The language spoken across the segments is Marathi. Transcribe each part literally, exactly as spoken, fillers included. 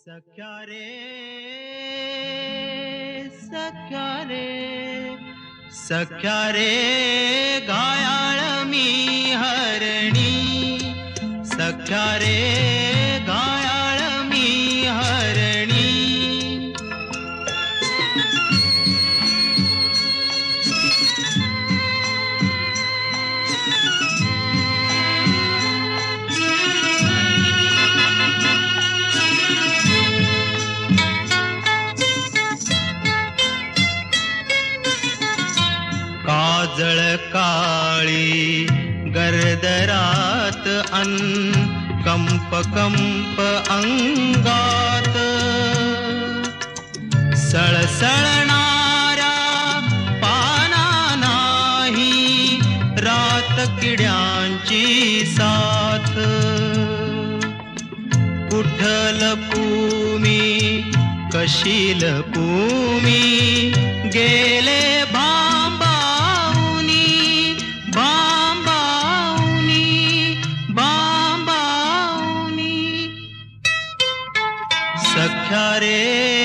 सख्या रे सख्या रे सख्या रे घायाळ मी हरणी सख्या रे घायाळ मी हरणी काजळ काळी गर्दरात अन कंप कंप अंगात सळसळणाऱ्या पाना नाही रात किड्यांची साथ कुठल लपूमी कशी लपूमी गेले भांबावनी भांबावनी भांबावनी सख्या रे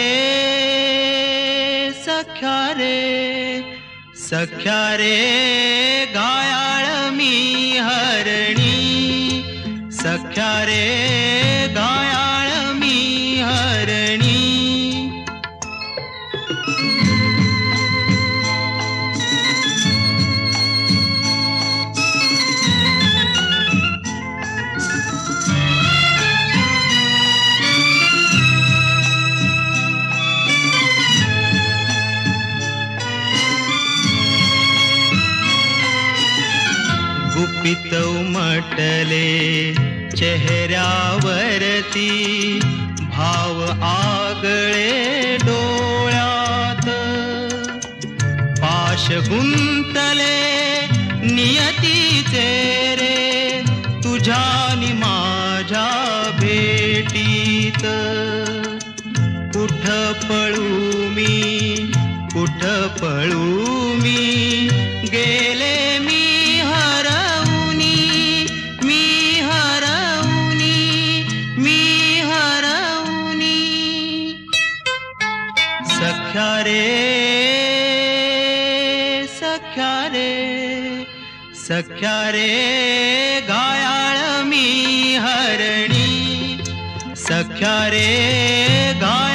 सख्या रे सख्या रे घायाळ मी हरणी सख्या रे घायाळ मी हरणी गुपित उमटले चेहऱ्यावरती भाव आगळे डोळ्यात पाश गुंतले नियतीचे रे तुझ्या नि माझ्या भेटीत कुठ पळू मी कुठ पळू मी गेले मी हरवनी मी हरवनी मी हरवनी सख्या रे सख्या रे सख्या रे घायाळ मी हरणी सख्या रे घायाळ